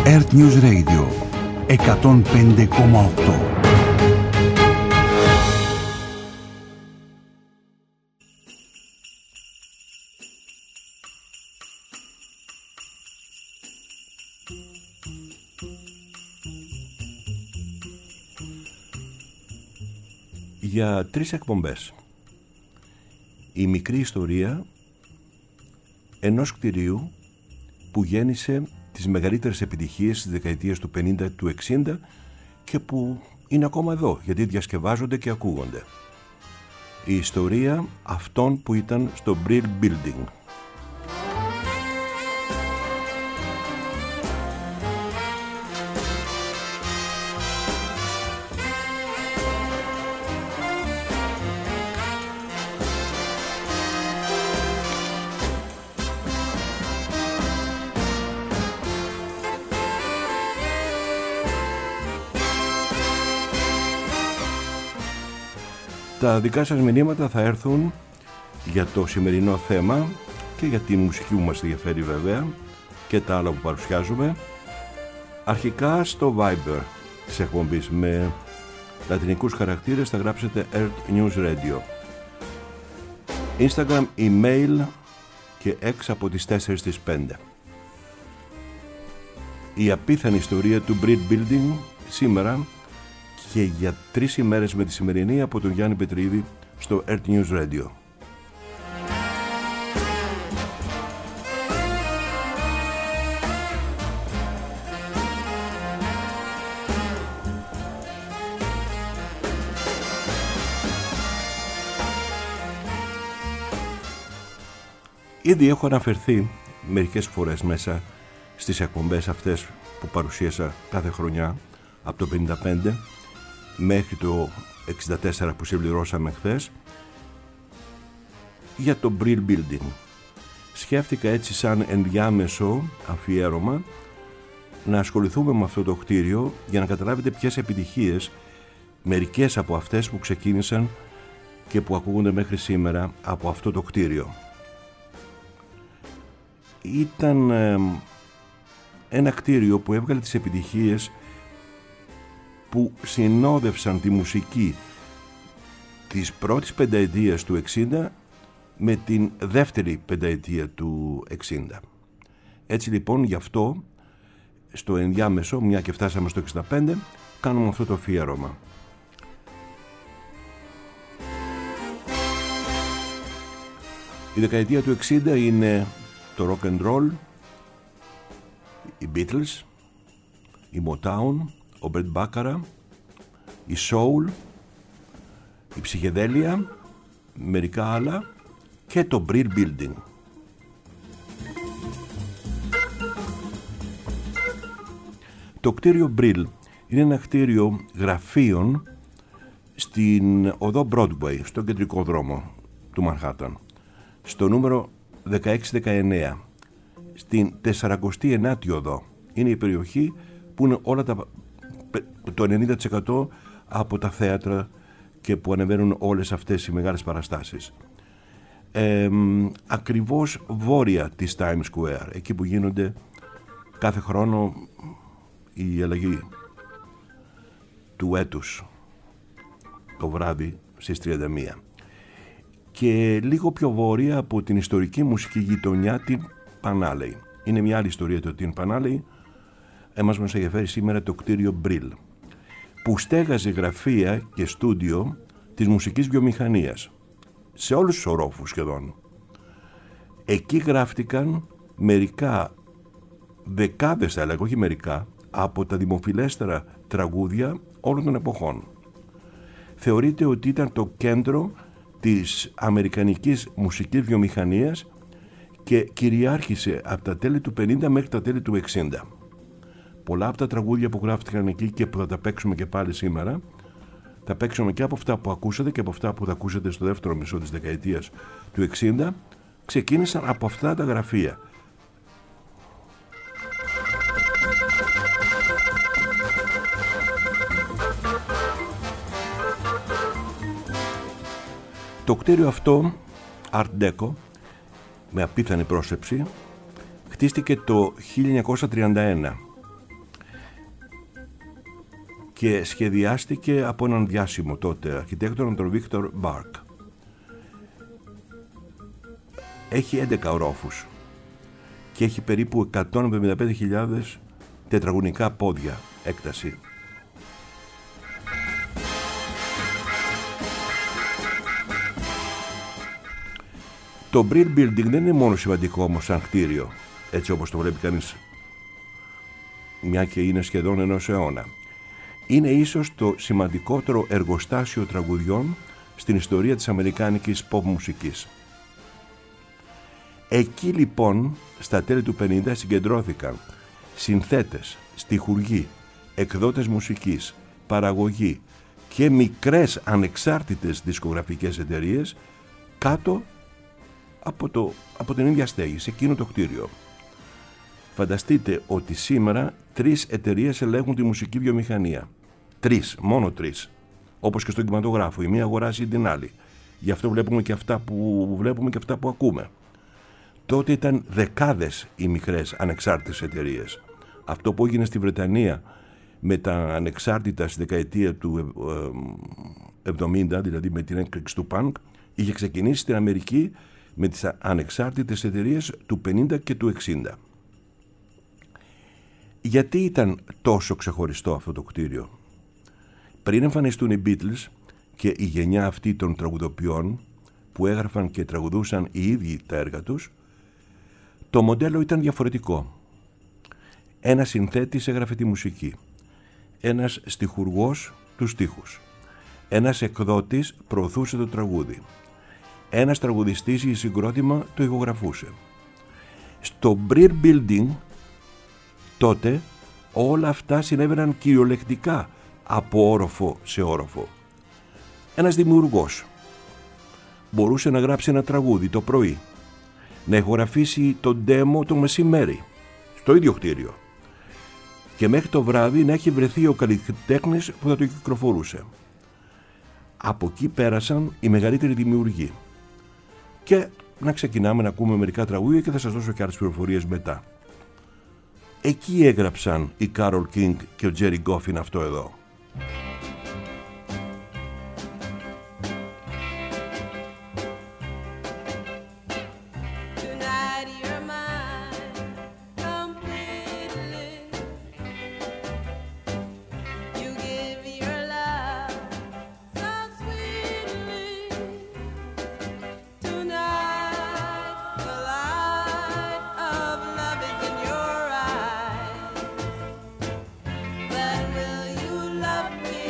Earth News Radio 105,8. Για 3 εκπομπές. Η μικρή ιστορία ενός κτηρίου που γέννησε τις μεγαλύτερες επιτυχίες στις δεκαετίες του 50, του 60 και που είναι ακόμα εδώ γιατί διασκευάζονται και ακούγονται. Η ιστορία αυτών που ήταν στο Brill Building. Τα δικά σας μηνύματα θα έρθουν για το σημερινό θέμα και για τη μουσική που μας ενδιαφέρει βέβαια και τα άλλα που παρουσιάζουμε. Αρχικά στο Viber της εκπομπής με λατινικούς χαρακτήρες θα γράψετε Earth News Radio. Instagram, email και X από τις 4 στις 5. Η απίθανη ιστορία του Brill Building σήμερα και για 3 ημέρες με τη σημερινή από τον Γιάννη Πετρίδη στο Earth News Radio. Ήδη έχω αναφερθεί μερικές φορές μέσα στις εκπομπές αυτές που παρουσίασα κάθε χρονιά από το 55 μέχρι το 64 που συμπληρώσαμε χθες για το Brill Building. Σκέφτηκα έτσι σαν ενδιάμεσο αφιέρωμα να ασχοληθούμε με αυτό το κτίριο για να καταλάβετε ποιες επιτυχίες, μερικές από αυτές που ξεκίνησαν και που ακούγονται μέχρι σήμερα από αυτό το κτίριο. Ήταν ένα κτίριο που έβγαλε τις επιτυχίες που συνόδευσαν τη μουσική της πρώτης πενταετίας του 60 με την δεύτερη πενταετία του 60. Έτσι λοιπόν γι' αυτό στο ενδιάμεσο, μια και φτάσαμε στο 65, κάνουμε αυτό το αφιέρωμα. Η δεκαετία του 60 είναι το rock and roll, οι Beatles, η Motown, ο Μπρετ Μπάκαρα, η Soul, η ψυχεδέλεια, μερικά άλλα και το Brill Building. Το κτίριο Brill είναι ένα κτίριο γραφείων στην οδό Broadway, στον κεντρικό δρόμο του Μανχάταν, στο νούμερο 1619, στην 49η οδό. Είναι η περιοχή που είναι όλα το 90% από τα θέατρα και που ανεβαίνουν όλες αυτές οι μεγάλες παραστάσεις. Ακριβώς βόρεια της Times Square, εκεί που γίνονται κάθε χρόνο η αλλαγή του έτους το βράδυ στις 31. Και λίγο πιο βόρεια από την ιστορική μουσική γειτονιά την Pan Alley. Είναι μια άλλη ιστορία το την Pan Alley. Μας ενδιαφέρει σήμερα το κτίριο Brill, που στέγαζε γραφεία και στούντιο της μουσικής βιομηχανίας σε όλους τους ορόφους σχεδόν. Εκεί γράφτηκαν μερικά, δεκάδες θα έλεγα, όχι μερικά, από τα δημοφιλέστερα τραγούδια όλων των εποχών. Θεωρείται ότι ήταν το κέντρο της αμερικανικής μουσικής βιομηχανίας και κυριάρχησε από τα τέλη του 50 μέχρι τα τέλη του 60. Πολλά από τα τραγούδια που γράφτηκαν εκεί και που θα τα παίξουμε και πάλι σήμερα, θα παίξουμε και από αυτά που ακούσατε και από αυτά που θα ακούσετε στο δεύτερο μισό της δεκαετίας του 60, ξεκίνησαν από αυτά τα γραφεία. Το κτίριο αυτό, Art Deco, με απίθανη πρόσεψη, χτίστηκε το 1931 και σχεδιάστηκε από έναν διάσημο τότε αρχιτέκτονα, τον Βίκτορ Μπάρκ. Έχει 11 ορόφους και έχει περίπου 175.000 τετραγωνικά πόδια έκταση. Το Brill Building δεν είναι μόνο σημαντικό όμως σαν κτίριο, έτσι όπως το βλέπει κανείς, μια και είναι σχεδόν ενός αιώνα. Είναι ίσως το σημαντικότερο εργοστάσιο τραγουδιών στην ιστορία της αμερικάνικης pop μουσικής. Εκεί λοιπόν στα τέλη του 50 συγκεντρώθηκαν συνθέτες, στιχουργοί, εκδότες μουσικής, παραγωγή και μικρές ανεξάρτητες δισκογραφικές εταιρείες κάτω από την ίδια στέγη, σε εκείνο το κτίριο. Φανταστείτε ότι σήμερα 3 εταιρείες ελέγχουν τη μουσική βιομηχανία. 3, μόνο 3. Όπως και στον κινηματογράφο, η μία αγοράζει την άλλη. Γι' αυτό βλέπουμε και αυτά που βλέπουμε και αυτά που ακούμε. Τότε ήταν δεκάδες οι μικρές ανεξάρτητες εταιρείες. Αυτό που έγινε στη Βρετανία με τα ανεξάρτητα στη δεκαετία του 70, δηλαδή με την έκρηξη του πανκ, είχε ξεκινήσει στην Αμερική με τις ανεξάρτητες εταιρείες του 50 και του 60. Γιατί ήταν τόσο ξεχωριστό αυτό το κτίριο? Πριν εμφανιστούν οι Beatles και η γενιά αυτή των τραγουδοποιών που έγραφαν και τραγουδούσαν οι ίδιοι τα έργα τους, το μοντέλο ήταν διαφορετικό. Ένας συνθέτης έγραφε τη μουσική, ένας στιχουργός τους στίχους, ένας εκδότης προωθούσε το τραγούδι, ένας τραγουδιστής ή συγκρότημα το ηχογραφούσε. Στο Brill Building τότε όλα αυτά συνέβαιναν κυριολεκτικά από όροφο σε όροφο. Ένας δημιουργός μπορούσε να γράψει ένα τραγούδι το πρωί, να ηχογραφήσει το demo το μεσημέρι στο ίδιο κτίριο και μέχρι το βράδυ να έχει βρεθεί ο καλλιτέχνης που θα το κυκλοφορούσε. Από εκεί πέρασαν οι μεγαλύτεροι δημιουργοί και να ξεκινάμε να ακούμε μερικά τραγούδια και θα σας δώσω και άλλες πληροφορίες μετά. Εκεί έγραψαν η Carole King και ο Jerry Goffin αυτό εδώ. Love me.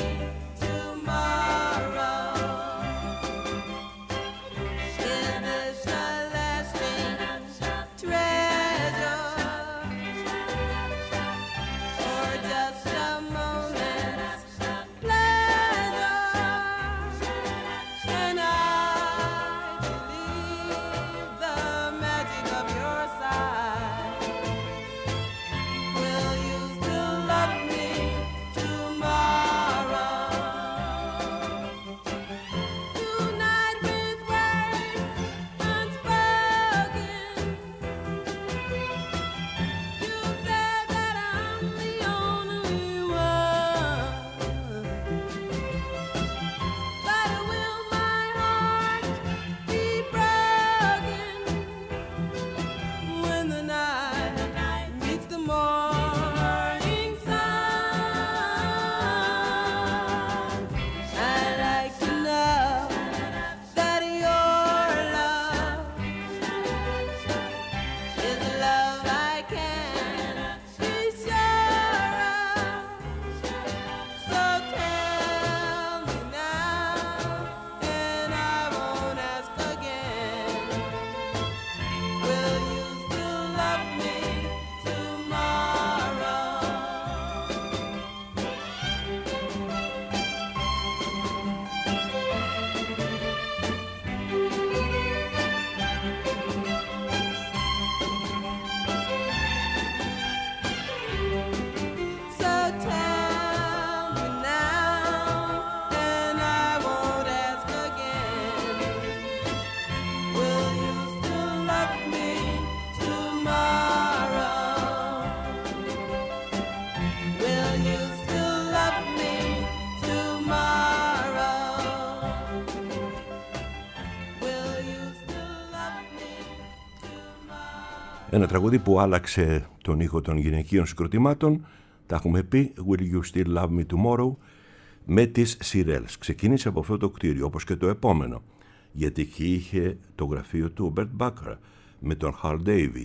Ένα τραγούδι που άλλαξε τον ήχο των γυναικείων συγκροτημάτων, τα έχουμε πει, Will You Still Love Me Tomorrow, με τις Shirelles. Ξεκίνησε από αυτό το κτίριο, όπως και το επόμενο, γιατί εκεί είχε το γραφείο του Bert Bacharach με τον Hal David.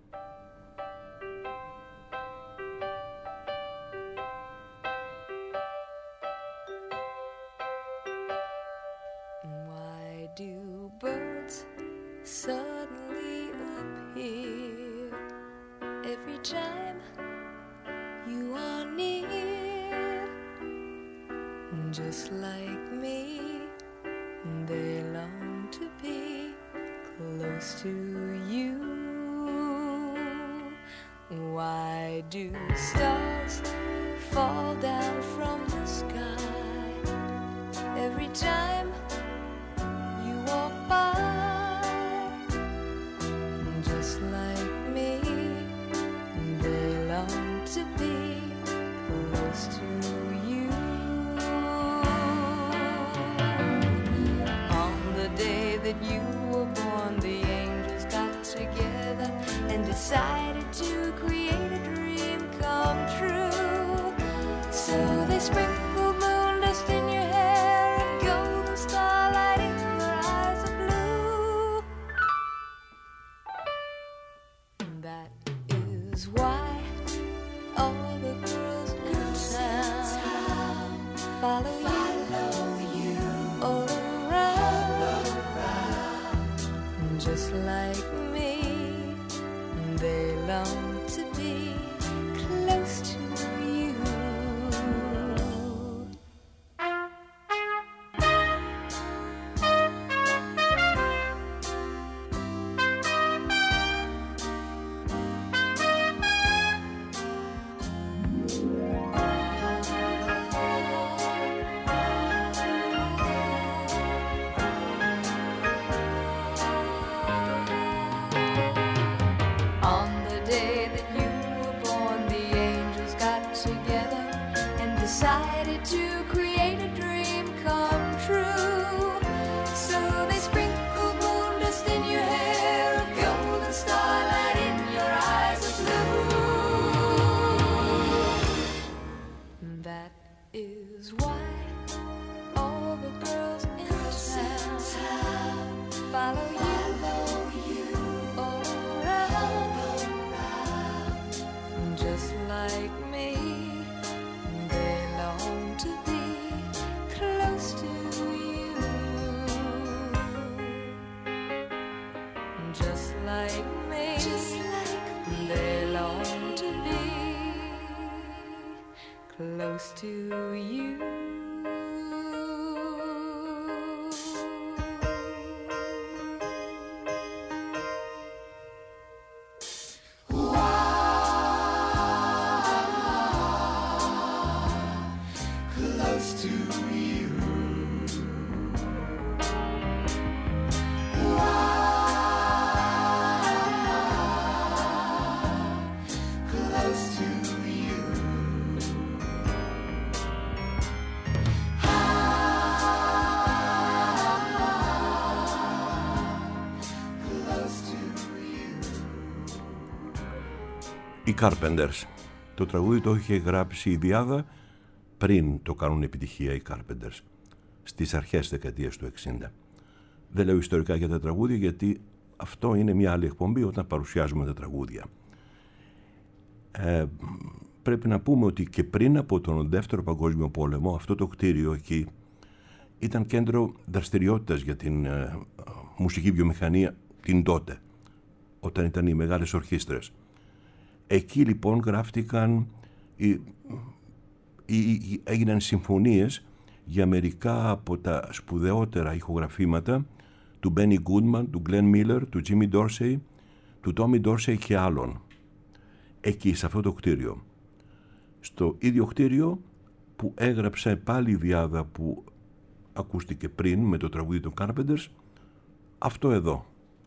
Just like me, they long to be close to you. Why do stars fall down from the sky every time you walk by? Just like me, they long to be close to you. That you were born, the angels got together and decided to create a dream come true. So they sprinkled moon dust in your hair and golden starlight in your eyes of blue. That is why all the girls in town follow you all around. Just like me, they long to be close to you. Decided to create a dream come true. So they sprinkled moon dust in your hair, of golden starlight in your eyes of blue. That is why all the girls in town follow you all around. Just like me, to be close to you. Just like me, they long to be close to you. Οι Carpenters. Το τραγούδι το είχε γράψει η Διάδα πριν το κάνουν επιτυχία οι Carpenters, στις αρχές δεκαετίας του 60. Δεν λέω ιστορικά για τα τραγούδια, γιατί αυτό είναι μια άλλη εκπομπή όταν παρουσιάζουμε τα τραγούδια. Πρέπει να πούμε ότι και πριν από τον Δεύτερο Παγκόσμιο Πόλεμο αυτό το κτίριο εκεί ήταν κέντρο δραστηριότητας για την μουσική βιομηχανία την τότε, όταν ήταν οι μεγάλες ορχήστρες. Εκεί λοιπόν γράφτηκαν, έγιναν συμφωνίες για μερικά από τα σπουδαιότερα ηχογραφήματα του Benny Goodman, του Glenn Miller, του Jimmy Dorsey, του Tommy Dorsey και άλλων. Εκεί, σε αυτό το κτίριο. Στο ίδιο κτίριο που έγραψε πάλι η Διάδα που ακούστηκε πριν με το τραγούδι των Carpenters, αυτό εδώ.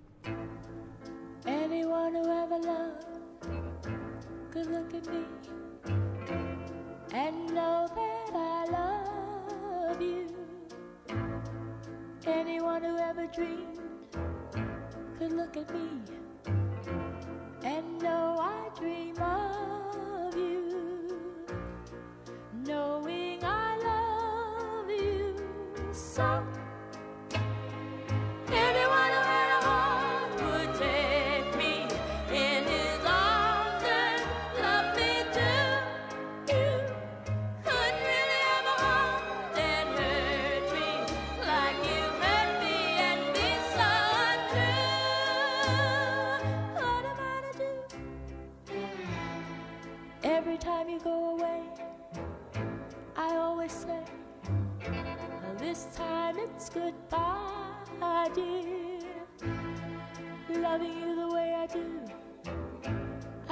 And know that I love you. Anyone who ever dreamed could look at me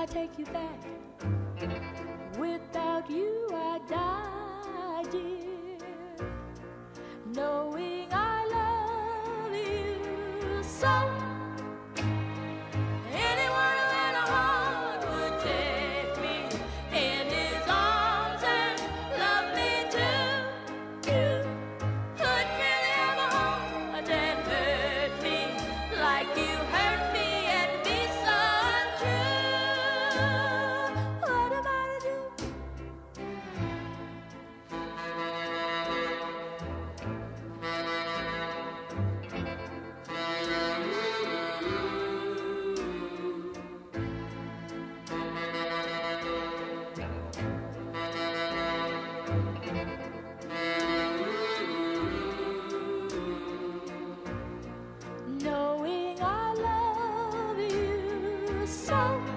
I take you back. Without you I die, dear. Knowing I love you so. Anyone who had a heart would take me in his arms and love me too. You could really have a heart and hurt me like you hurt me and be so untrue. What am I to do? Knowing I love you so.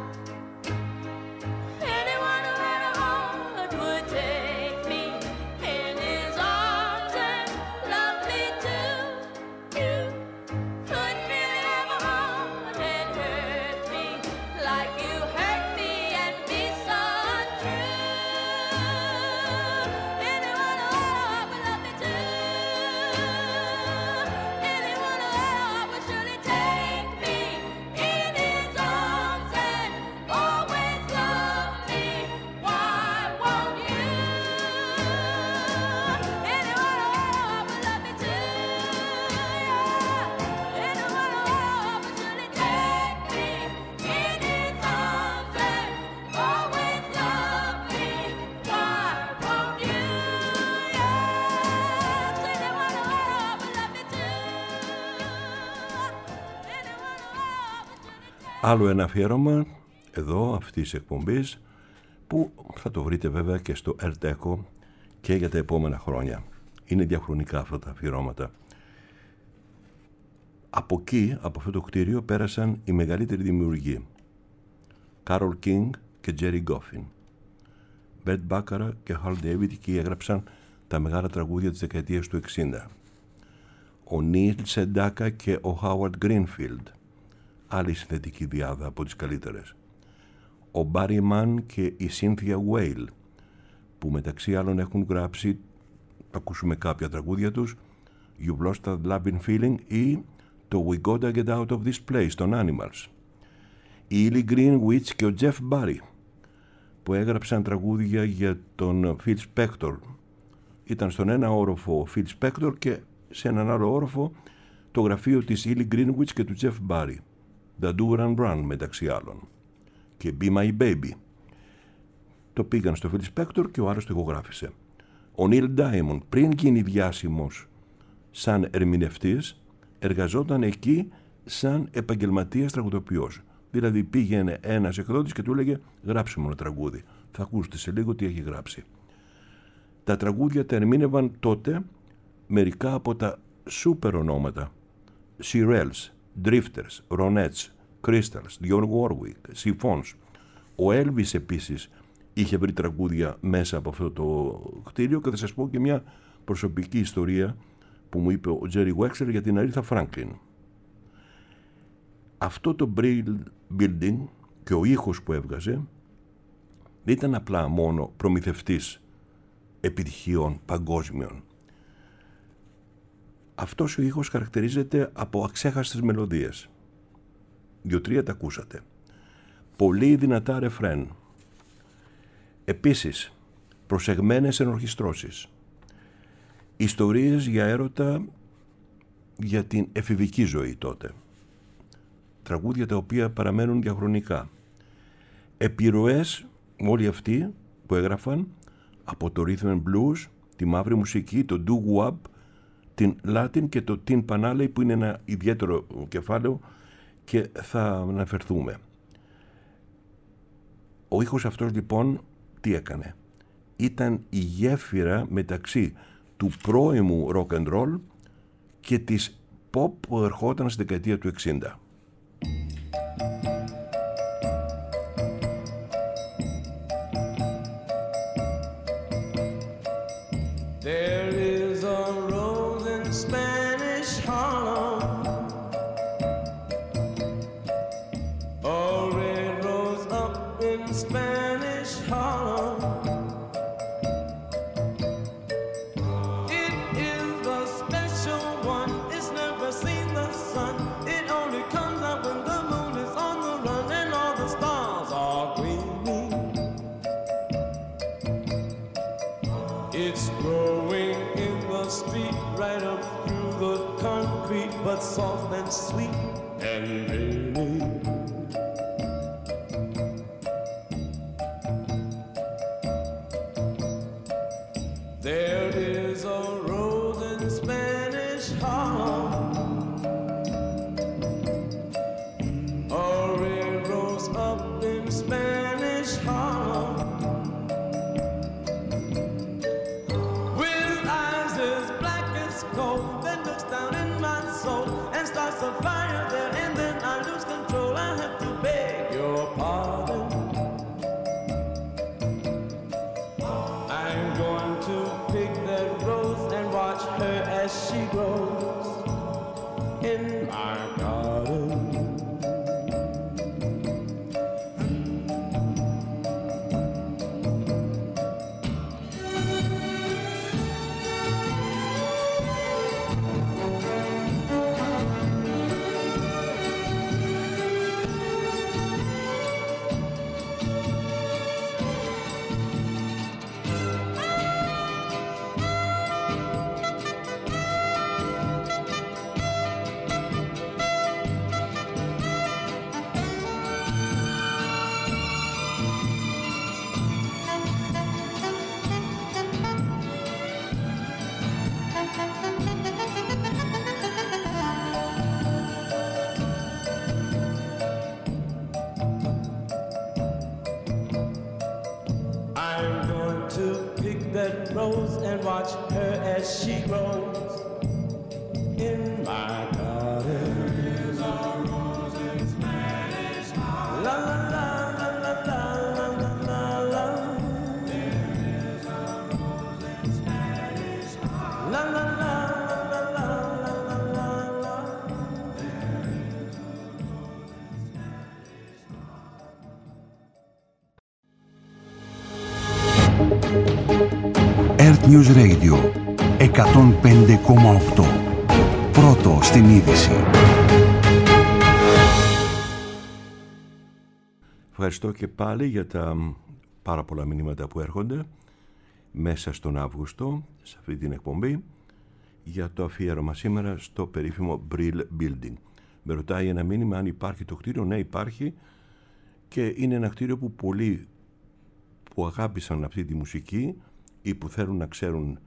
Anyone who had a heart would take me in his arms and love me too. You couldn't really have a heart and hurt me like you hurt me and be so untrue. Anyone who had a heart would love me too. Anyone who had a heart would surely take me in his arms and always love me. Why won't you? Anyone who had a heart would love me too. Yeah. Anyone who had a heart would surely take me in his arms and always love me. Why won't you? Yes, anyone who had a heart would love me too. Anyone who had a heart would surely take. Άλλο ένα αφιέρωμα εδώ αυτής της εκπομπής που θα το βρείτε βέβαια και στο Erteco και για τα επόμενα χρόνια. Είναι διαχρονικά αυτά τα αφιερώματα. Από εκεί, από αυτό το κτίριο, πέρασαν οι μεγαλύτεροι δημιουργοί. Carole King και Jerry Goffin. Bert Bacharach και Hal David εκεί έγραψαν τα μεγάλα τραγούδια της δεκαετίας του 60. Ο Neil Sedaka και ο Howard Greenfield, άλλη συνθετική διάδα από τις καλύτερες. Ο Barry Mann και η Cynthia Weil, που μεταξύ άλλων έχουν γράψει, θα ακούσουμε κάποια τραγούδια τους, You've Lost That Loving Feeling ή το We Gotta Get Out of This Place των Animals. Η Ellie Greenwich και ο Jeff Barry, που έγραψαν τραγούδια για τον Phil Spector. Ήταν στον ένα όροφο ο Phil Spector και σε έναν άλλο όροφο το γραφείο της Ellie Greenwich και του Jeff Barry. The Do Run Run μεταξύ άλλων. Και Be My Baby. Το πήγαν στο Phil Spector και ο άλλος το ηχογράφησε. Ο Neil Diamond, πριν γίνει διάσημος σαν ερμηνευτής, εργαζόταν εκεί σαν επαγγελματίας τραγουδοποιός. Δηλαδή πήγαινε ένας εκδότης και του έλεγε γράψε μου ένα τραγούδι. Θα ακούσετε σε λίγο τι έχει γράψει. Τα τραγούδια τα ερμήνευαν τότε μερικά από τα σούπερ ονόματα. Shirelles, Drifters, Ronettes, Crystals, Dionne Warwick, Siphons. Ο Elvis επίσης είχε βρει τραγούδια μέσα από αυτό το κτίριο και θα σας πω και μια προσωπική ιστορία που μου είπε ο Jerry Wexler για την Aretha Franklin. Αυτό το building και ο ήχος που έβγαζε δεν ήταν απλά μόνο προμηθευτής επιτυχιών παγκόσμιων. Αυτός ο ήχος χαρακτηρίζεται από αξέχαστες μελωδίες. 2-3 τα ακούσατε. Πολύ δυνατά ρεφρέν. Επίσης, προσεγμένες ενορχιστρώσεις. Ιστορίες για έρωτα για την εφηβική ζωή τότε. Τραγούδια τα οποία παραμένουν διαχρονικά. Επιρροές όλοι αυτοί που έγραφαν από το rhythm and blues, τη μαύρη μουσική, το doo-wop, την Latin και το tin panale που είναι ένα ιδιαίτερο κεφάλαιο και θα αναφερθούμε. Ο ήχος αυτός λοιπόν τι έκανε? Ήταν η γέφυρα μεταξύ του πρώιμου rock and roll και της pop που ερχόταν στη δεκαετία του 60. There is a rose in Spanish Harlem, a red rose up Spanish Harlem. It is the special one. It's never seen the sun. It only comes out when the moon is on the run and all the stars are gleaming. It's growing in the street right up through the concrete, but soft and sweet and dreamy. There is a rose in Spanish Harlem, a red rose up in Spanish Harlem, with eyes as black as coal, that looks down in my soul and starts a fire there, and then I lose control. I have to beg your pardon. I'm going to pick that rose and watch her as she grows in my garden. I'm going to pick that rose and watch her as she grows in my garden. There's a rose in Spanish Harlem. La la la la la la la la la. There is a rose in Spanish Harlem. La la la la la la la la la. There is a rose in Spanish Harlem. Earth News Radio 105,8. Πρώτο στην είδηση. Ευχαριστώ και πάλι για τα πάρα πολλά μηνύματα που έρχονται μέσα στον Αύγουστο σε αυτή την εκπομπή για το αφιέρωμα σήμερα στο περίφημο Brill Building. Με ρωτάει ένα μήνυμα αν υπάρχει το κτίριο. Ναι, υπάρχει, και είναι ένα κτίριο που πολλοί που αγάπησαν αυτή τη μουσική ή που θέλουν να ξέρουν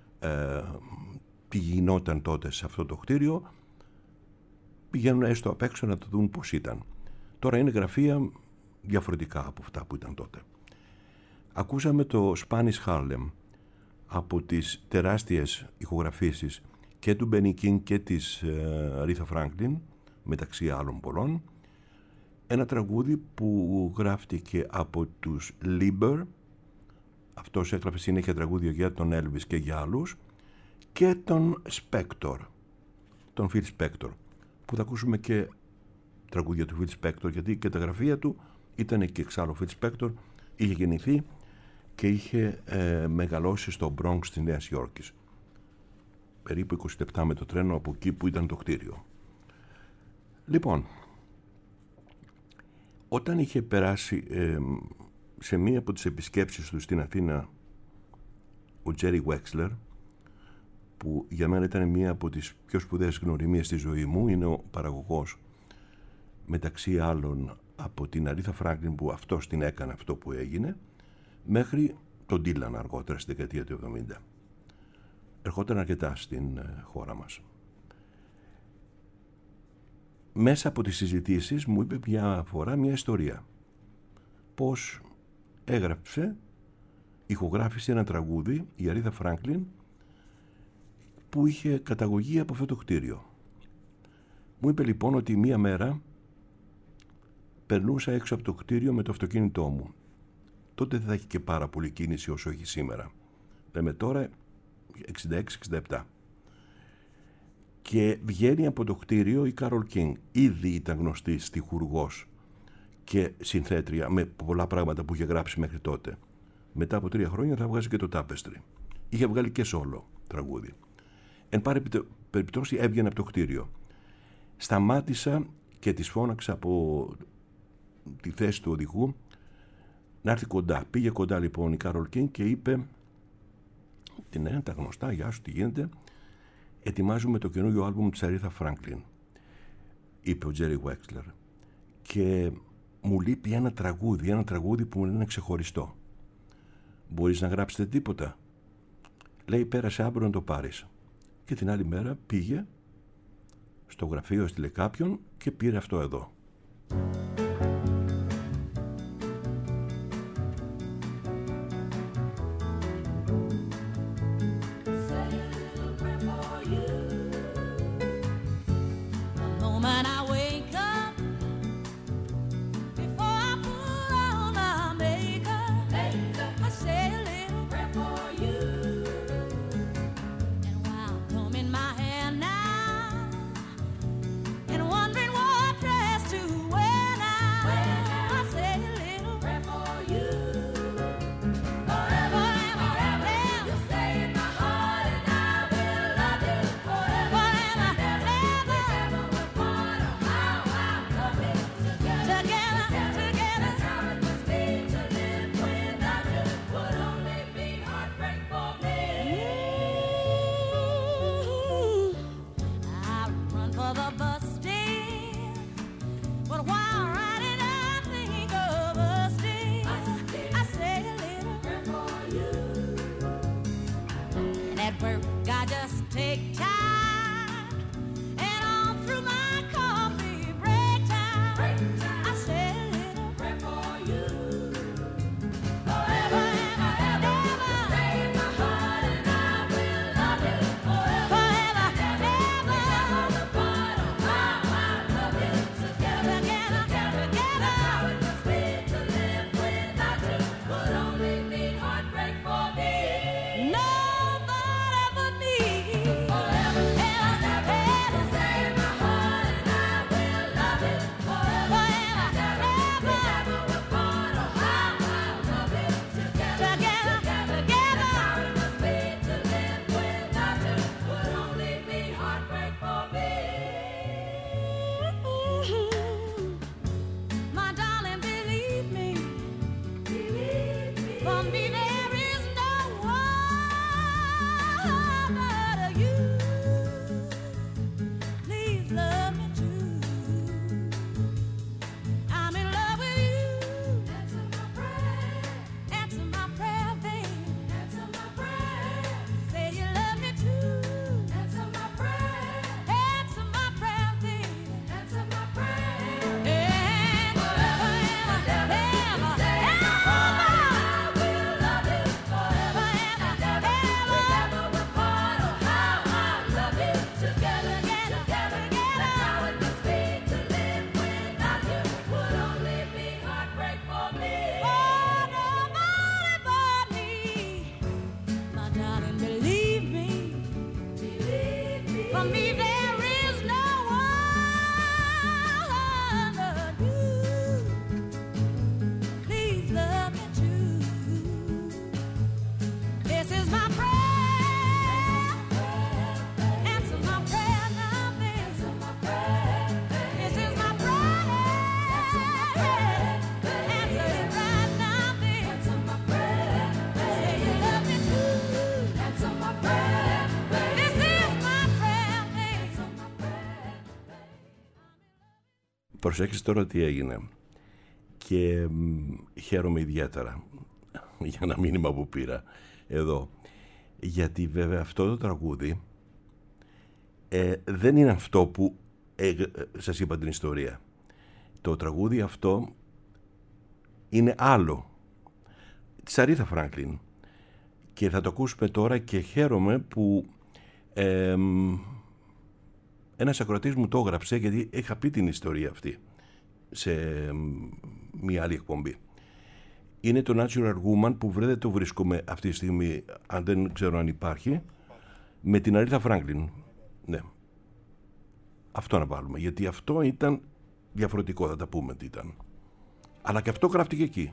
τι γινόταν τότε σε αυτό το κτίριο πηγαίνουν έστω απ' έξω να το δουν πώς ήταν. Τώρα είναι γραφεία διαφορετικά από αυτά που ήταν τότε. Ακούσαμε το Spanish Harlem από τις τεράστιες ηχογραφήσεις και του Benny King και της Aretha Franklin, μεταξύ άλλων πολλών. Ένα τραγούδι που γράφτηκε από τους Lieber. Αυτός έγραφε συνέχεια τραγούδια για τον Elvis και για άλλους, και τον Spector, τον Phil Spector, που θα ακούσουμε και τραγούδια του Phil Spector, γιατί και τα γραφεία του ήταν και εξάλλου. Phil Spector είχε γεννηθεί και είχε μεγαλώσει στο Bronx της Νέας Υόρκης, περίπου 20 λεπτά με το τρένο από εκεί που ήταν το κτίριο. Λοιπόν, όταν είχε περάσει σε μία από τις επισκέψεις του στην Αθήνα ο Jerry Wexler, που για μένα ήταν μία από τις πιο σπουδαίες γνωριμίες στη ζωή μου, είναι ο παραγωγός μεταξύ άλλων από την Aretha Franklin, που αυτός την έκανε αυτό που έγινε, μέχρι τον Dylan αργότερα στη δεκαετία του 70. Ερχόταν αρκετά στην χώρα μας. Μέσα από τις συζητήσεις μου είπε μια φορά μια ιστορία. Πώς έγραψε, ηχογράφησε ένα τραγούδι, η Aretha Franklin, που είχε καταγωγή από αυτό το κτίριο. Μου είπε λοιπόν ότι μία μέρα περνούσα έξω από το κτίριο με το αυτοκίνητό μου. Τότε δεν θα έχει και πάρα πολύ κίνηση όσο έχει σήμερα. Λέμε τώρα 66-67. Και βγαίνει από το κτίριο η Carole King. Ήδη ήταν γνωστή στιχουργός και συνθέτρια με πολλά πράγματα που είχε γράψει μέχρι τότε. Μετά από 3 χρόνια θα βγάζει και το Tapestry. Είχε βγάλει και solo τραγούδι. Εν πάση περιπτώσει έβγαινε από το κτίριο. Σταμάτησα και της φώναξα από τη θέση του οδηγού να έρθει κοντά. Πήγε κοντά λοιπόν η Κάρολ Κίνγκ και είπε: «Ναι, τα γνωστά, γεια σου, τι γίνεται? Ετοιμάζουμε το καινούριο άλμπουμ της Aretha Franklin», είπε ο Τζέρι Βέξλερ, «και μου λείπει ένα τραγούδι που μου είναι ξεχωριστό. Μπορείς να γράψετε τίποτα?» Λέει: «Πέρασε αύριο να το πάρεις». Και την άλλη μέρα πήγε στο γραφείο, έστειλε κάποιον και πήρε αυτό εδώ. Προσέξτε τώρα τι έγινε και χαίρομαι ιδιαίτερα για ένα μήνυμα που πήρα εδώ, γιατί βέβαια αυτό το τραγούδι δεν είναι αυτό που σας είπα την ιστορία. Το τραγούδι αυτό είναι άλλο, της Aretha Franklin, και θα το ακούσουμε τώρα και χαίρομαι που ένας ακροατής μου το έγραψε, γιατί είχα πει την ιστορία αυτή σε μια άλλη εκπομπή. Είναι το Natural Woman που δεν το βρίσκομαι αυτή τη στιγμή, αν δεν ξέρω αν υπάρχει, με την Aretha Franklin. Ναι. Αυτό να βάλουμε, γιατί αυτό ήταν διαφορετικό, θα τα πούμε τι ήταν. Αλλά και αυτό γράφτηκε εκεί.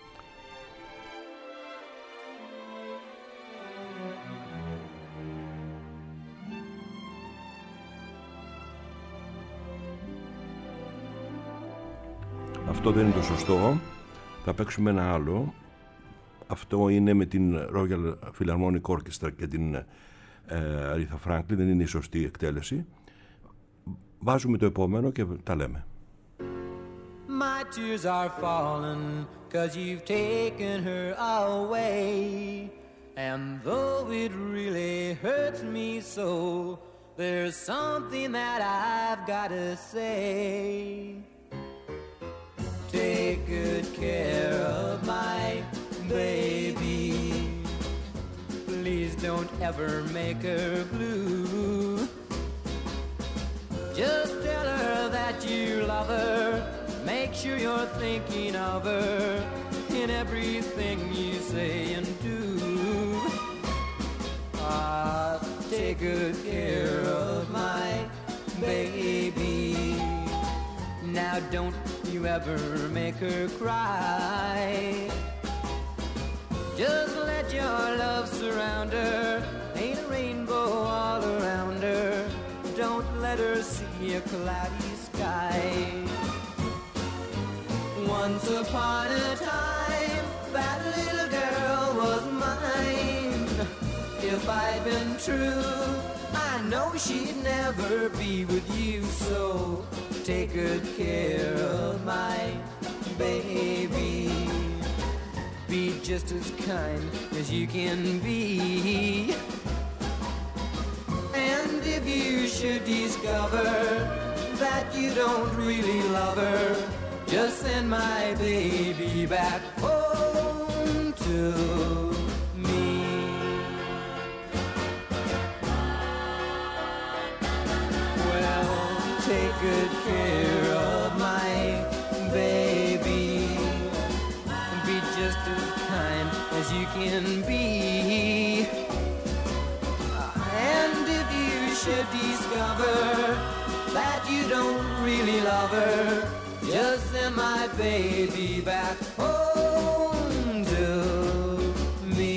Αυτό δεν είναι το σωστό. Θα παίξουμε ένα άλλο. Αυτό είναι με την Royal Philharmonic Orchestra και την Aretha Franklin. Δεν είναι η σωστή εκτέλεση. Βάζουμε το επόμενο και τα λέμε. My tears are falling 'cause you've taken her away. And though it really hurts me so, there's something that I've gotta say. Take good care of my baby. Please don't ever make her blue. Just tell her that you love her. Make sure you're thinking of her in everything you say and do. Take good care of my baby. Now don't you ever make her cry. Just let your love surround her. Ain't a rainbow all around her. Don't let her see a cloudy sky. Once upon a time, that little girl was mine. If I'd been true, I know she'd never be with you. So take good care of my baby. Be just as kind as you can be. And if you should discover that you don't really love her, just send my baby back home to me. Well, take good care of my baby. Be just as kind as you can be. And if you should discover that you don't really love her, just send my baby back home to me.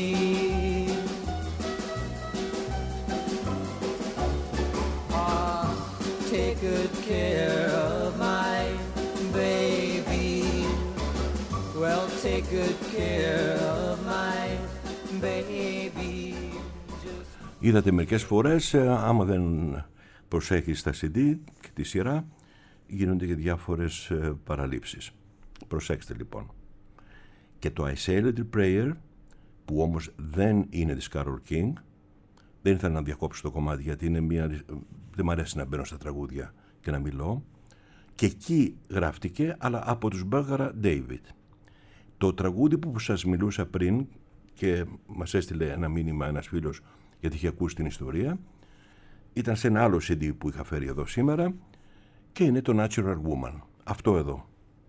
Take good care of my baby. Well, take good care of my baby. Είδατε μερικές φορές, άμα δεν προσέχεις τα CD και τη σειρά, γίνονται και διάφορες παραλήψεις. Προσέξτε λοιπόν. Και το I Say a Little Prayer, που όμως δεν είναι της Carole King, δεν ήθελα να διακόψω το κομμάτι γιατί είναι δεν μ' αρέσει να μπαίνω στα τραγούδια και να μιλώ, και εκεί γράφτηκε, αλλά από τους Μπέργαρα David. Το τραγούδι που σας μιλούσα πριν και μας έστειλε ένα μήνυμα ένας φίλος γιατί είχε ακούσει την ιστορία, ήταν σε ένα άλλο CD που είχα φέρει εδώ σήμερα και είναι το Natural Woman. Αυτό εδώ.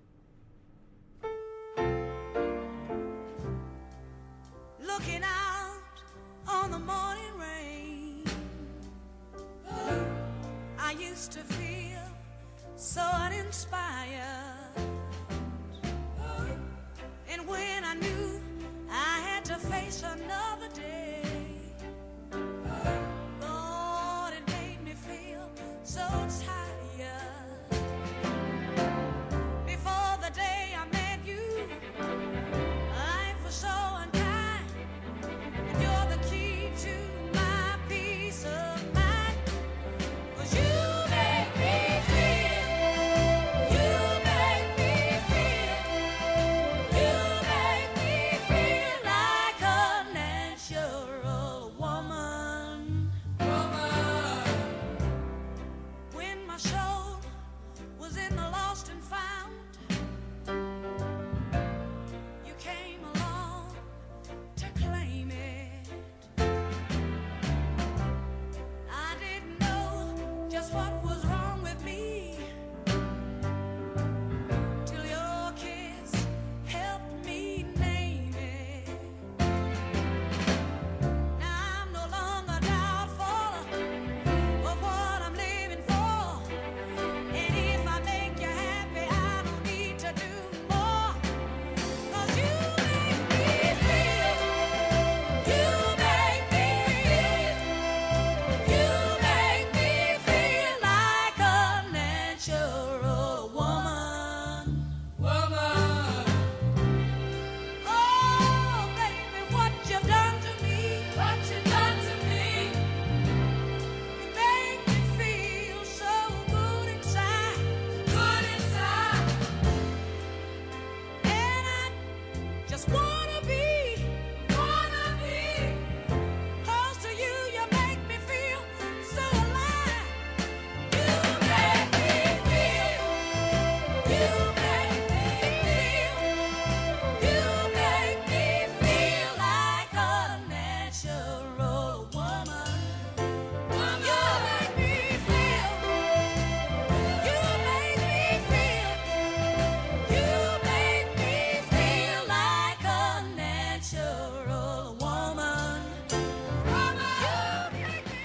Looking out on the morning rain, I used to feel so uninspired. And when I knew I had to face another day, Lord, it made me feel so tired. Before the day I met you, life was so unkind, and you're the key to my peace of mind. 'Cause you make me feel, you make just wanna be close to you. You make me feel so alive. You make me feel. You make me feel. You make me feel like a natural woman. You make me feel. You make me feel. You make me feel like a natural woman. You make me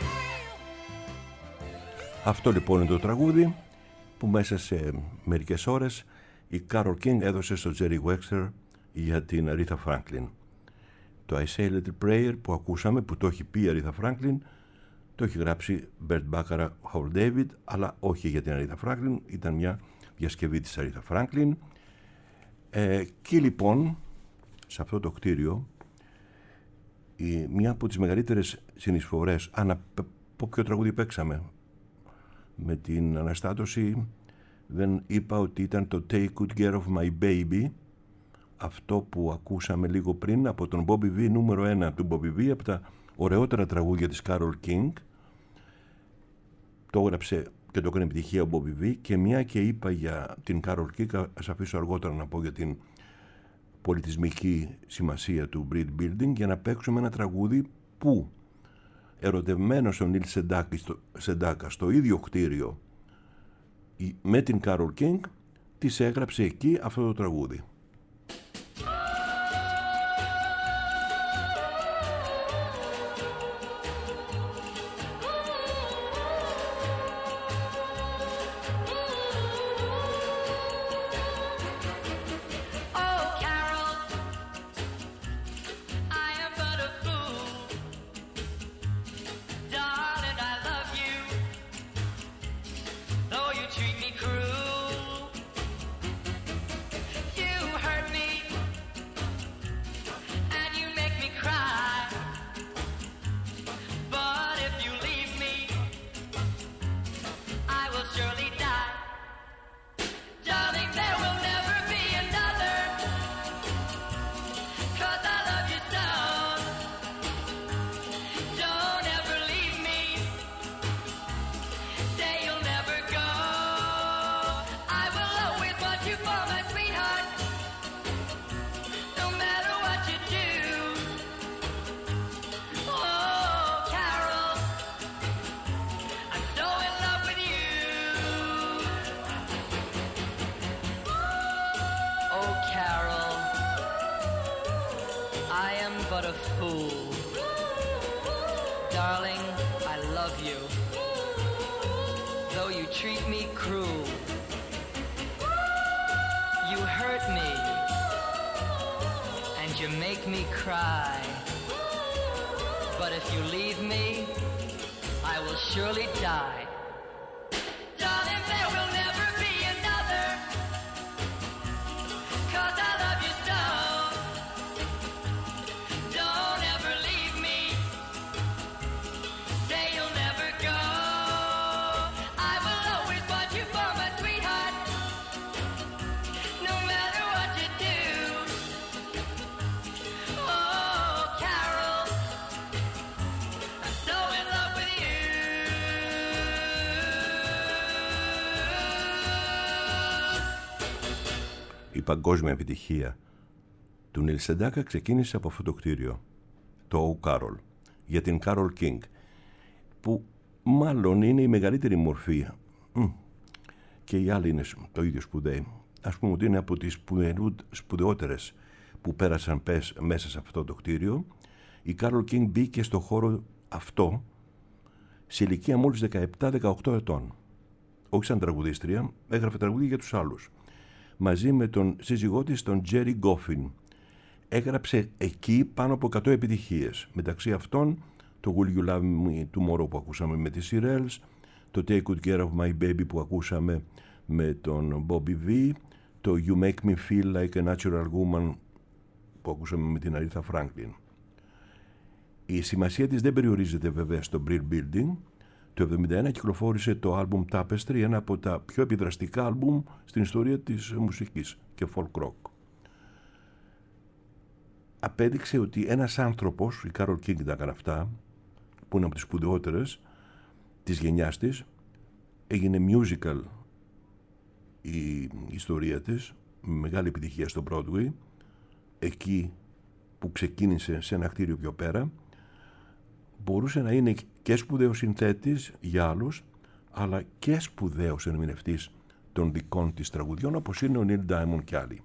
feel. Αυτό λοιπόν είναι το τραγούδι που μέσα σε μερικές ώρες η Carole King έδωσε στο Jerry Wexler για την Aretha Franklin. Το I Say a Little Prayer που ακούσαμε, που το έχει πει η Aretha Franklin, το έχει γράψει Bert Bacharach, Howard David, αλλά όχι για την Aretha Franklin, ήταν μια διασκευή της Aretha Franklin. Και λοιπόν σε αυτό το κτίριο μια από τις μεγαλύτερες συνεισφορές, από ποιο τραγούδι παίξαμε με την αναστάτωση, δεν είπα ότι ήταν το Take Good Care of My Baby, αυτό που ακούσαμε λίγο πριν από τον Bobby V, νούμερο 1 του Bobby V, από τα ωραιότερα τραγούδια της Carole King. Το έγραψε και το έκανε επιτυχία ο Bobby V, και μια και είπα για την Carole King, ας αφήσω αργότερα να πω για την πολιτισμική σημασία του Brill Building, για να παίξουμε ένα τραγούδι που ερωτευμένος ο Νίλ Σεντάκα στο ίδιο κτίριο με την Carole King, της έγραψε εκεί αυτό το τραγούδι. Η παγκόσμια επιτυχία του Νίλ Σεντάκα ξεκίνησε από αυτό το κτίριο, το O Carole, για την Carole King, που μάλλον είναι η μεγαλύτερη μορφή, και οι άλλοι είναι το ίδιο σπουδαίοι. Ας πούμε ότι είναι από τις σπουδαιότερες που πέρασαν μέσα σε αυτό το κτίριο. Η Carole King μπήκε στο χώρο αυτό σε ηλικία μόλις 17-18 ετών. Όχι σαν τραγουδίστρια, έγραφε τραγούδια για τους άλλους. Μαζί με τον σύζυγό της, τον Jerry Goffin. Έγραψε εκεί πάνω από 100 επιτυχίες. Μεταξύ αυτών το Will You Love Me Tomorrow που ακούσαμε με τις Shirelles, το Take Good Care of My Baby που ακούσαμε με τον Bobby V, το You Make Me Feel Like a Natural Woman που ακούσαμε με την Aretha Franklin. Η σημασία της δεν περιορίζεται βέβαια στο Brill Building. Το 1971 κυκλοφόρησε το άλμπουμ Tapestry, ένα από τα πιο επιδραστικά άλμπουμ στην ιστορία της μουσικής και folk rock. απέδειξε ότι ένας άνθρωπος, η Κάρολ Κίνγκ τα έκανε αυτά, που είναι από τις σπουδαιότερες της γενιάς της, έγινε musical η ιστορία της, με μεγάλη επιτυχία στο Broadway, εκεί που ξεκίνησε σε ένα κτίριο πιο πέρα. Μπορούσε να είναι και σπουδαίος συνθέτης για άλλους, αλλά και σπουδαίος ερμηνευτής των δικών της τραγουδιών, όπως είναι ο Νίλ Ντάιμον και άλλοι.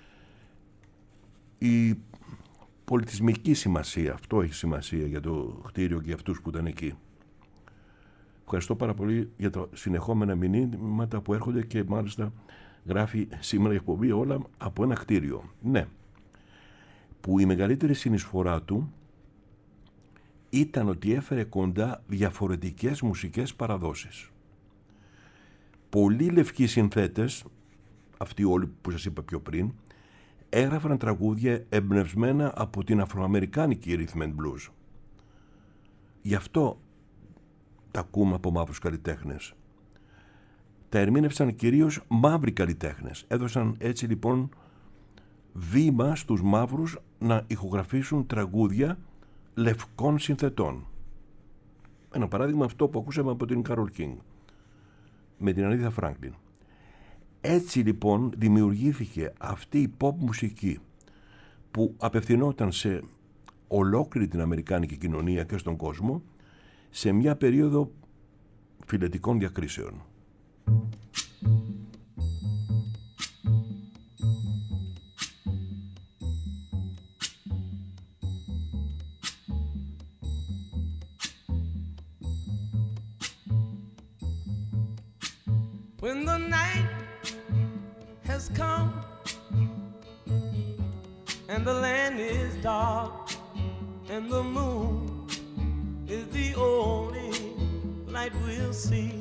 Η πολιτισμική σημασία, αυτό έχει σημασία για το κτίριο και για αυτούς που ήταν εκεί. Ευχαριστώ πάρα πολύ για τα συνεχόμενα μηνύματα που έρχονται και μάλιστα γράφει σήμερα η εκπομπή όλα από ένα κτίριο. Ναι, που η μεγαλύτερη συνεισφορά του ήταν ότι έφερε κοντά διαφορετικές μουσικές παραδόσεις. Πολλοί λευκοί συνθέτες, αυτοί όλοι που σας είπα πιο πριν, έγραφαν τραγούδια εμπνευσμένα από την αφροαμερικάνικη rhythm and blues. Γι' αυτό τα ακούμε από μαύρους καλλιτέχνες. Τα ερμήνευσαν κυρίως μαύροι καλλιτέχνες. Έδωσαν έτσι λοιπόν βήμα στους μαύρους να ηχογραφήσουν τραγούδια λευκών συνθετών. Ένα παράδειγμα αυτό που ακούσαμε από την Κάρολ Κίνγκ με την Ανίθα Φράγκλιν. Έτσι λοιπόν δημιουργήθηκε αυτή η pop μουσική που απευθυνόταν σε ολόκληρη την αμερικάνικη κοινωνία και στον κόσμο σε μια περίοδο φιλετικών διακρίσεων. When the night has come and the land is dark and the moon is the only light we'll see.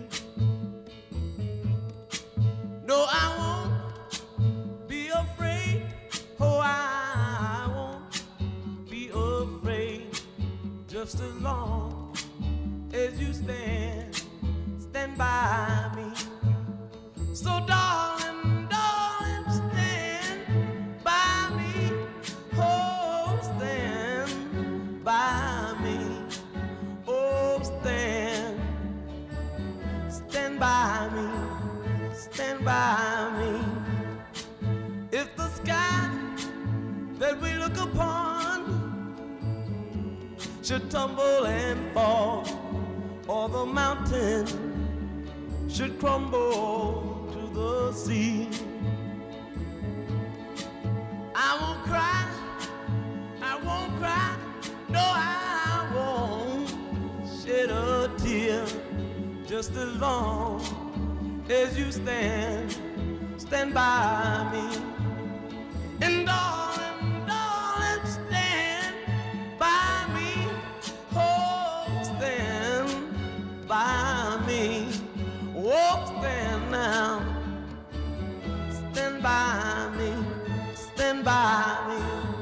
No, I won't be afraid. Oh, I won't be afraid. Just as long as you stand by me. So darling, darling, stand by me. Oh, stand by me. Oh, stand by me. Stand by me. If the sky that we look upon should tumble and fall, or the mountain should crumble to the sea, I won't cry, I won't cry, no, I won't shed a tear, just as long as you stand by me. And darling, darling, stand by me, oh, stand by me. Oh, stand now, stand by me, stand by me.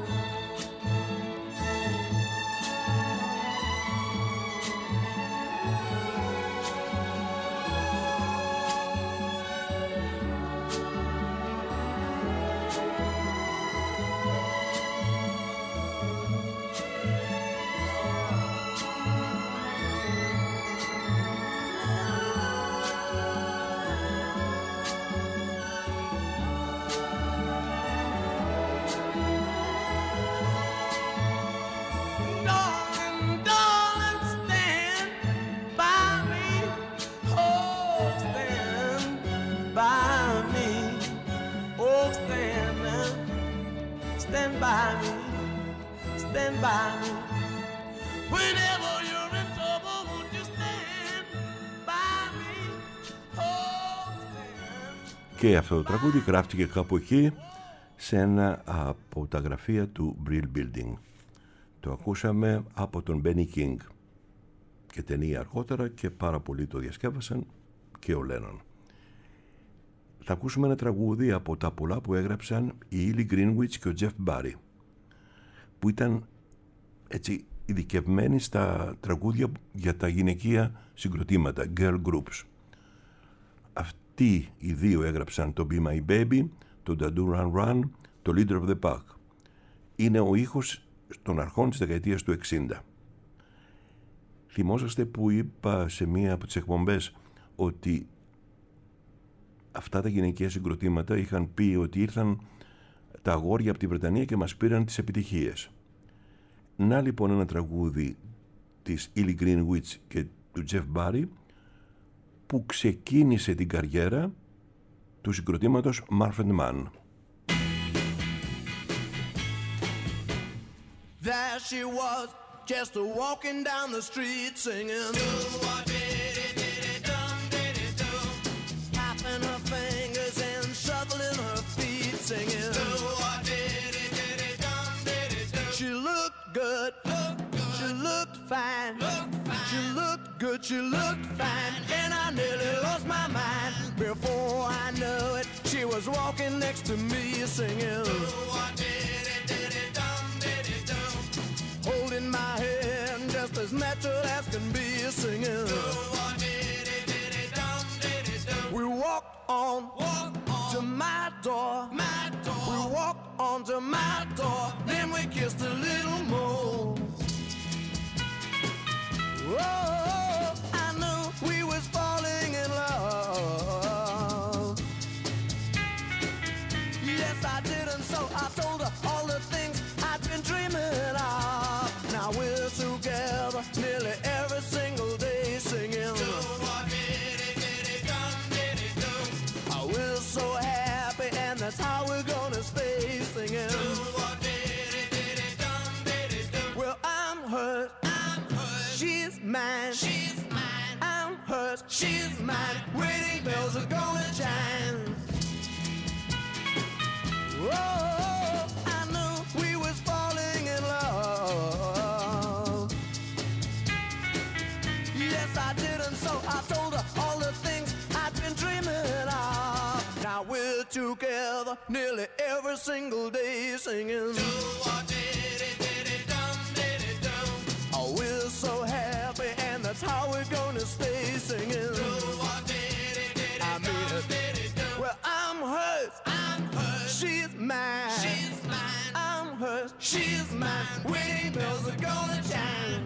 Stand by me. Whenever you're in trouble, won't you stand by me? Oh, stand. Και αυτό το τραγούδι γράφτηκε κάπου εκεί σε ένα από τα γραφεία του Brill Building. Το ακούσαμε από τον Benny King και ταινία αργότερα και πάρα πολλοί το διασκεύασαν και ο Λένον. Θα ακούσουμε ένα τραγούδι από τα πολλά που έγραψαν η Ellie Greenwich και ο Jeff Barry, που ήταν έτσι ειδικευμένοι στα τραγούδια για τα γυναικεία συγκροτήματα, girl groups. Αυτοί οι δύο έγραψαν το Be My Baby, το Da Do Run Run, το Leader of the Pack. Είναι ο ήχος των αρχών της δεκαετίας του 60. Θυμόσαστε που είπα σε μία από τις εκπομπές ότι αυτά τα γυναικεία συγκροτήματα είχαν πει ότι ήρθαν τα αγόρια από τη Βρετανία και μας πήραν τις επιτυχίες. Να λοιπόν ένα τραγούδι της Ellie Greenwich και του Jeff Barry που ξεκίνησε την καριέρα του συγκροτήματος Manfred Mann. There she was, just walking down the street singing. Tapping her fingers and shuffling her feet singing. She looked good, she looked fine, she looked good, she looked fine, and I nearly lost my mind. Before I knew it, she was walking next to me singing. Holding my hand just as natural as can be singing. We walked on to my door. We walked on to my door. Then we kissed a little more. Oh, I knew we was falling in love. Yes, I did, and so I told her all the things I'd been dreaming of. Now we're together nearly every single day singing. Oh, we're so happy, and that's how we're gonna stay singing. Well, I'm hers, she's mine, I'm hers, she's mine. Wedding bells are gonna chime. Oh, I knew we was falling in love. Yes, I did, and so I told her all the things I'd been dreaming of. Now we're together nearly every single day singing. Oh, we're so happy, and that's how we're gonna stay singing. I mean it. Well, I'm hers, she's mine, I'm hers, she's mine. Wedding bells are gonna chime.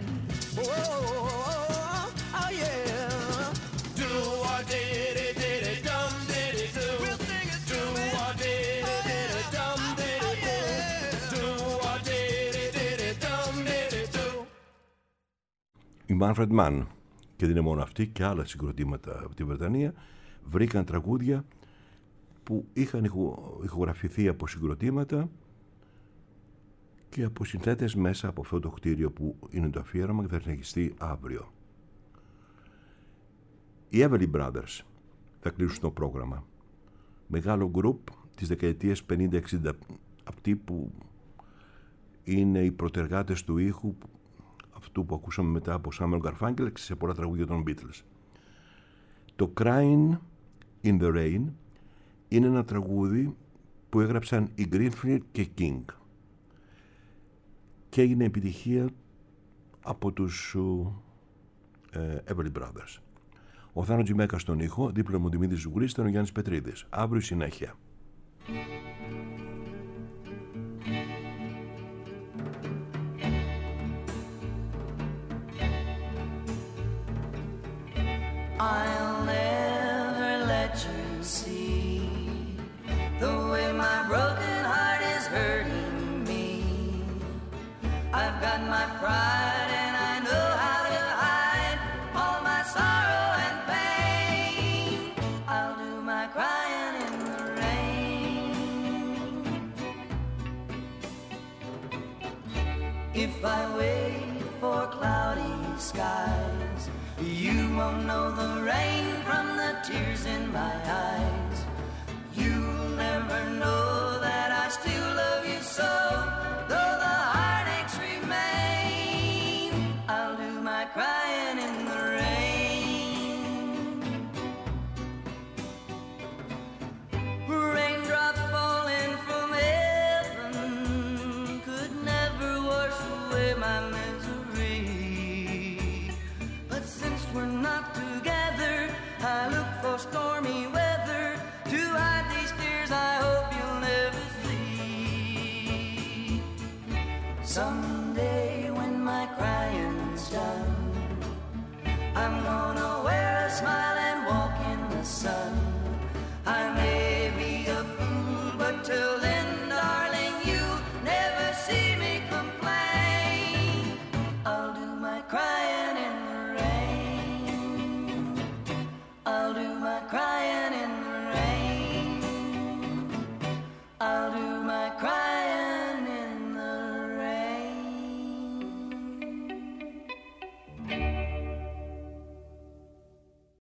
Oh, oh yeah. Do what did it dum did it do. We'll sing it. Do what did it dum did it do. Do what did it dum did it do. Η Manfred Mann, και δεν είναι μόνο αυτή, και άλλα συγκροτήματα από τη Βρετανία βρήκαν τραγούδια που είχαν ηχογραφηθεί από συγκροτήματα και από συνθέτες μέσα από αυτό το κτίριο που είναι το αφιέρωμα και θα συνεχιστεί αύριο. Οι Everly Brothers θα κλείσουν το πρόγραμμα. Μεγάλο γκρουπ της δεκαετίας 50-60, αυτοί που είναι οι πρωτεργάτες του ήχου, αυτού που ακούσαμε μετά από Samuel Garfunkel σε πολλά τραγούδια των Beatles. Το Crying in the Rain είναι ένα τραγούδι που έγραψαν οι Greenfield και King και έγινε επιτυχία από τους Everly Brothers. Ο Θάνο Τζιμέκα στον ήχο, δίπλα μου Δημήτρης Ζουγρής, ήταν ο Γιάννης Πετρίδης. Αύριο συνέχεια. I'll never let you see the way my broken heart is hurting me. I've got my pride and I know how to hide all my sorrow and pain. I'll do my crying in the rain. If I wait for cloudy skies, you won't know the rain from the tears in my eyes. You'll never know that I still love you so, though the heartaches remain. I'll do my crying in the rain. Raindrops falling from heaven could never wash away my misery. But since we're not together, I look for stormy weather to hide these tears. I hope you'll never Someday when my crying's done, I'm gonna